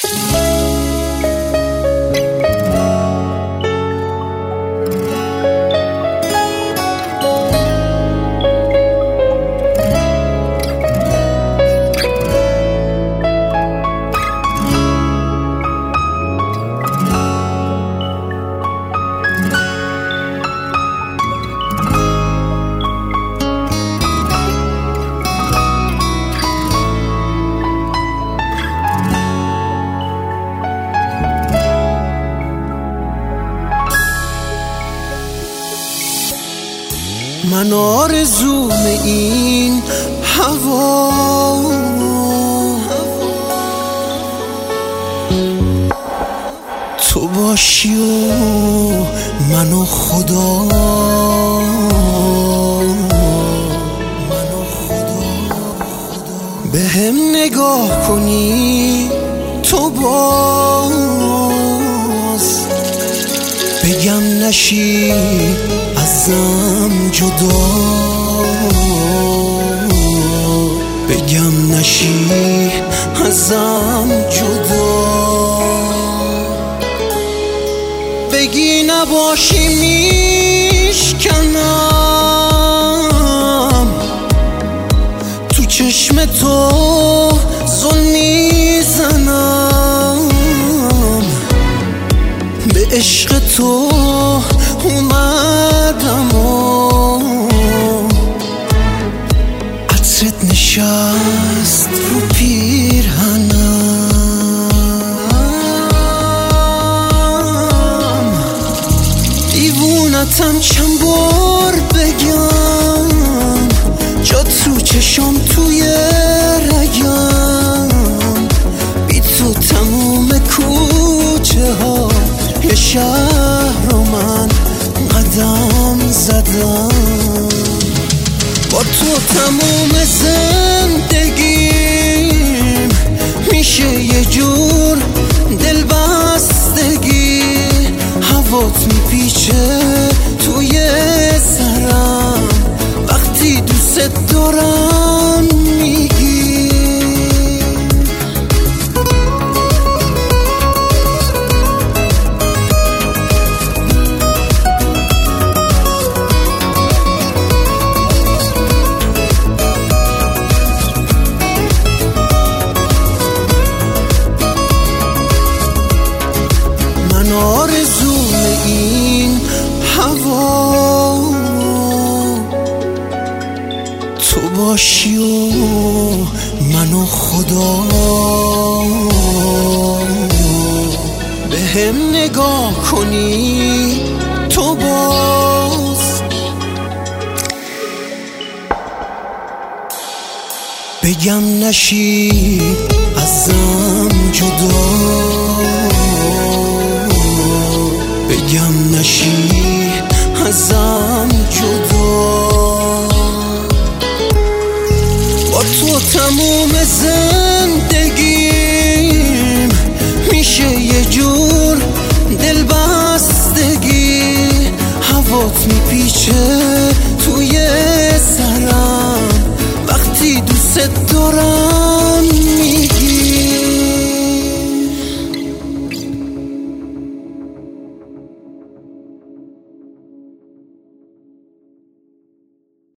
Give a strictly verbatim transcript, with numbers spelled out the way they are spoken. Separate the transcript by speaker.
Speaker 1: من آرزوم این هوا تو باشی و من و خدا به هم نگاه کنی تو باز بگم نشی ازم جدا بگم نشی ازم جدا بگی نباشی میشکنم تو چشم تو ظلم میزنم به عشق تو اومدم و عطرت نشست رو پیرهنم دیوونتم چند بار بگم جا تو چشم توی رگم بی تو تموم کوچه ها یه شهر رو من قدم زدم با تو تموم زندگیم میشه یه جور دلبستگی هوات میپیچه توی سرم وقتی دوست دارم میگی آرزوم این هوا تو باشی و من و خدا به هم نگاه کنی تو باز بگم نشی ازم جدا بگم نشی ازم جدا با تو تموم زندگیم میشه یه جور دلبستگی هوات میپیچه